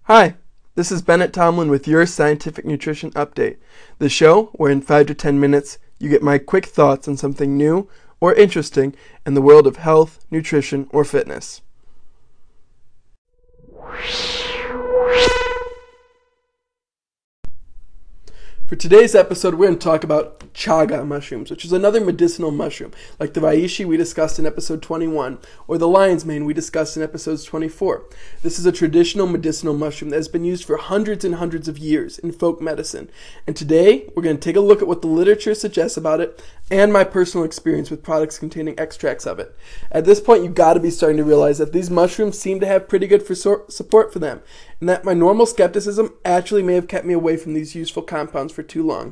Hi, this is Bennett Tomlin with your Scientific Nutrition Update, the show where in 5 to 10 minutes you get my quick thoughts on something new or interesting in the world of health, nutrition, or fitness. For today's episode, we're going to talk about chaga mushrooms, which is another medicinal mushroom, like the reishi we discussed in episode 21, or the lion's mane we discussed in episodes 24. This is a traditional medicinal mushroom that has been used for hundreds and hundreds of years in folk medicine. And today, we're going to take a look at what the literature suggests about it, and my personal experience with products containing extracts of it. At this point, you've got to be starting to realize that these mushrooms seem to have pretty good support for them, and that my normal skepticism actually may have kept me away from these useful compounds for too long.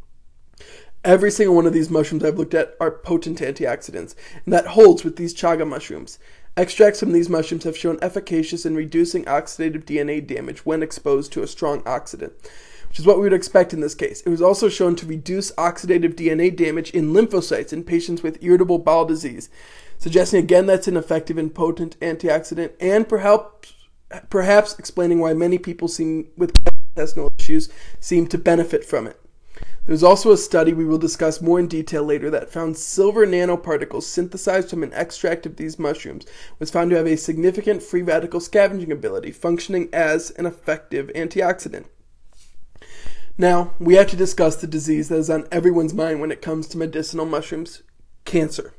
Every single one of these mushrooms I've looked at are potent antioxidants, and that holds with these chaga mushrooms. Extracts from these mushrooms have shown efficacious in reducing oxidative DNA damage when exposed to a strong oxidant, which is what we would expect in this case. It was also shown to reduce oxidative DNA damage in lymphocytes in patients with irritable bowel disease, suggesting again that's an effective and potent antioxidant, and perhaps explaining why many people with gastrointestinal issues seem to benefit from it. There's also a study we will discuss more in detail later that found silver nanoparticles synthesized from an extract of these mushrooms was found to have a significant free radical scavenging ability, functioning as an effective antioxidant. Now, we have to discuss the disease that is on everyone's mind when it comes to medicinal mushrooms: cancer.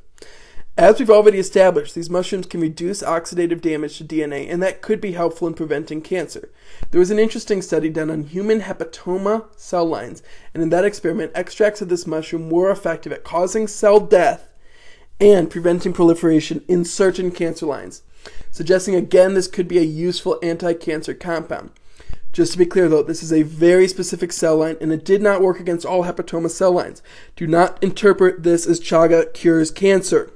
As we've already established, these mushrooms can reduce oxidative damage to DNA, and that could be helpful in preventing cancer. There was an interesting study done on human hepatoma cell lines, and in that experiment, extracts of this mushroom were effective at causing cell death and preventing proliferation in certain cancer lines, suggesting again this could be a useful anti-cancer compound. Just to be clear though, this is a very specific cell line, and it did not work against all hepatoma cell lines. Do not interpret this as chaga cures cancer.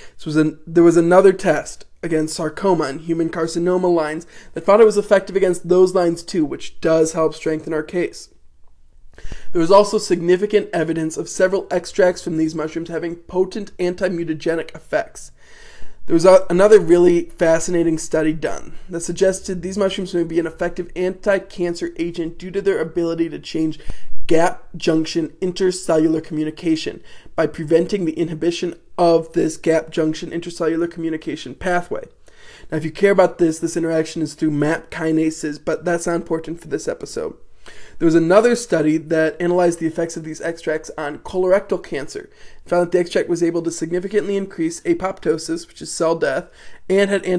There was another test against sarcoma and human carcinoma lines that found it was effective against those lines too, which does help strengthen our case. There was also significant evidence of several extracts from these mushrooms having potent anti-mutagenic effects. There was another really fascinating study done that suggested these mushrooms may be an effective anti-cancer agent due to their ability to change gap junction intercellular communication by preventing the inhibition of this gap junction intercellular communication pathway. Now, if you care about this interaction is through MAP kinases, but that's not important for this episode. There was another study that analyzed the effects of these extracts on colorectal cancer and found that the extract was able to significantly increase apoptosis, which is cell death, and had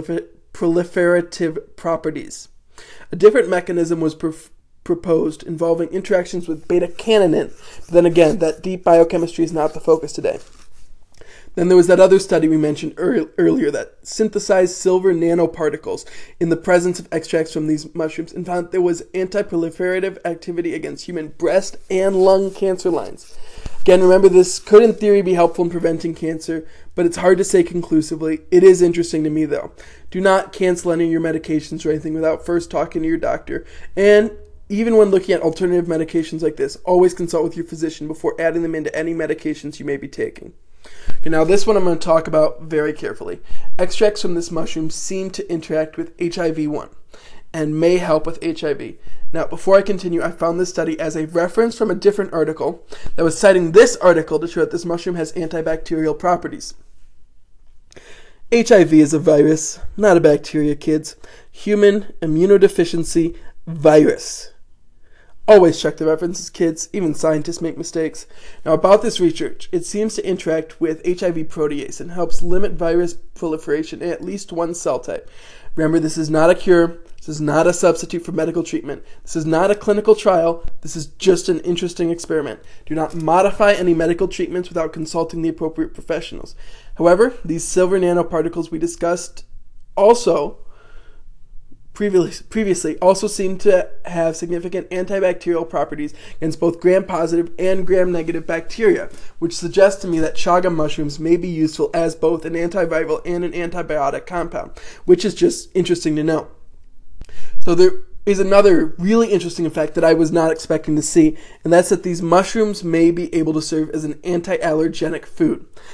anti-proliferative properties. A different mechanism was proposed involving interactions with beta-catenin, but then again, that deep biochemistry is not the focus today. Then there was that other study we mentioned earlier that synthesized silver nanoparticles in the presence of extracts from these mushrooms and found there was anti-proliferative activity against human breast and lung cancer lines. Again, remember, this could in theory be helpful in preventing cancer, but it's hard to say conclusively. It is interesting to me though. Do not cancel any of your medications or anything without first talking to your doctor, and even when looking at alternative medications like this, always consult with your physician before adding them into any medications you may be taking. Okay, now this one I'm going to talk about very carefully. Extracts from this mushroom seem to interact with HIV-1 and may help with HIV. Now, before I continue, I found this study as a reference from a different article that was citing this article to show that this mushroom has antibacterial properties. HIV is a virus, not a bacteria, kids. Human immunodeficiency virus. Always check the references, kids. Even scientists make mistakes. Now, about this research, it seems to interact with HIV protease and helps limit virus proliferation in at least one cell type. Remember, this is not a cure. This is not a substitute for medical treatment. This is not a clinical trial. This is just an interesting experiment. Do not modify any medical treatments without consulting the appropriate professionals. However, these silver nanoparticles we discussed previously also seem to have significant antibacterial properties against both gram-positive and gram-negative bacteria, which suggests to me that chaga mushrooms may be useful as both an antiviral and an antibiotic compound, which is just interesting to know. So there is another really interesting effect that I was not expecting to see, and that's that these mushrooms may be able to serve as an anti-allergenic food.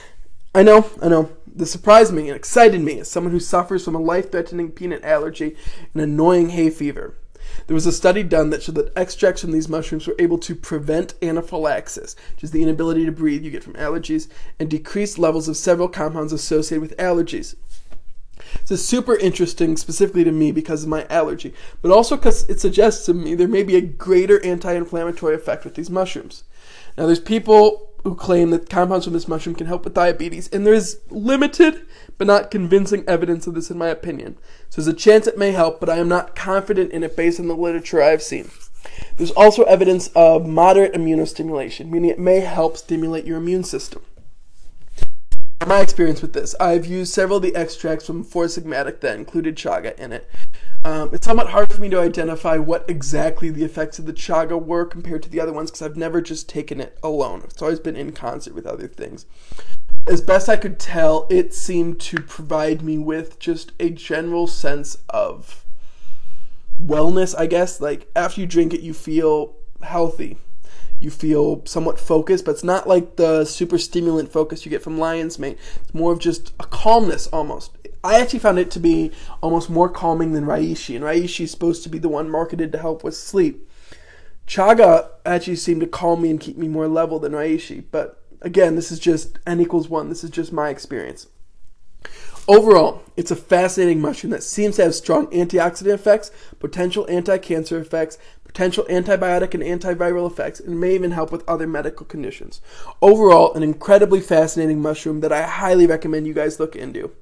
I know. This surprised me and excited me as someone who suffers from a life-threatening peanut allergy and annoying hay fever. There was a study done that showed that extracts from these mushrooms were able to prevent anaphylaxis, which is the inability to breathe you get from allergies, and decrease levels of several compounds associated with allergies. This is super interesting specifically to me because of my allergy, but also because it suggests to me there may be a greater anti-inflammatory effect with these mushrooms. Now, there's people who claim that compounds from this mushroom can help with diabetes, and there is limited but not convincing evidence of this in my opinion. So there's a chance it may help, but I am not confident in it based on the literature I've seen. There's also evidence of moderate immunostimulation, meaning it may help stimulate your immune system. My experience with this, I've used several of the extracts from 4-Sigmatic that included chaga in it. It's somewhat hard for me to identify what exactly the effects of the chaga were compared to the other ones because I've never just taken it alone. It's always been in concert with other things. As best I could tell, it seemed to provide me with just a general sense of wellness, I guess. Like, after you drink it, you feel healthy. You feel somewhat focused, but it's not like the super stimulant focus you get from lion's mane. It's more of just a calmness almost. I actually found it to be almost more calming than reishi, and reishi is supposed to be the one marketed to help with sleep. Chaga actually seemed to calm me and keep me more level than reishi, but again, this is just N=1. This is just my experience. Overall, it's a fascinating mushroom that seems to have strong antioxidant effects, potential anti-cancer effects, potential antibiotic and antiviral effects, and may even help with other medical conditions. Overall, an incredibly fascinating mushroom that I highly recommend you guys look into.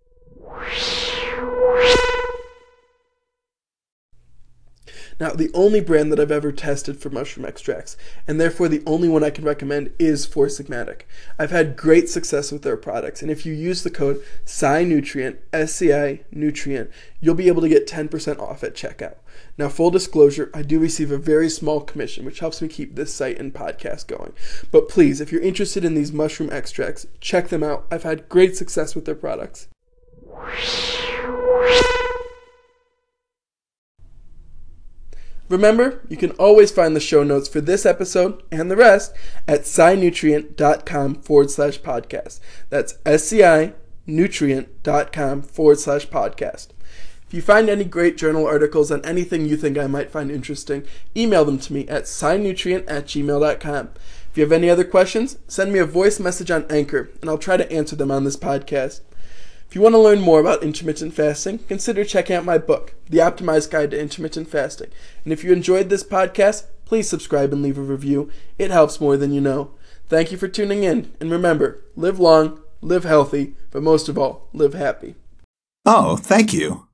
Now, the only brand that I've ever tested for mushroom extracts, and therefore the only one I can recommend, is 4-Sigmatic. I've had great success with their products, and if you use the code SCI-Nutrient, SCI Nutrient, you'll be able to get 10% off at checkout. Now, full disclosure, I do receive a very small commission, which helps me keep this site and podcast going. But please, if you're interested in these mushroom extracts, check them out. I've had great success with their products. Remember, you can always find the show notes for this episode and the rest at scinutrient.com/podcast. That's scinutrient.com/podcast. If you find any great journal articles on anything you think I might find interesting, email them to me at scinutrient@gmail.com. If you have any other questions, send me a voice message on Anchor, and I'll try to answer them on this podcast. If you want to learn more about intermittent fasting, consider checking out my book, The Optimized Guide to Intermittent Fasting. And if you enjoyed this podcast, please subscribe and leave a review. It helps more than you know. Thank you for tuning in, and remember, live long, live healthy, but most of all, live happy. Oh, thank you.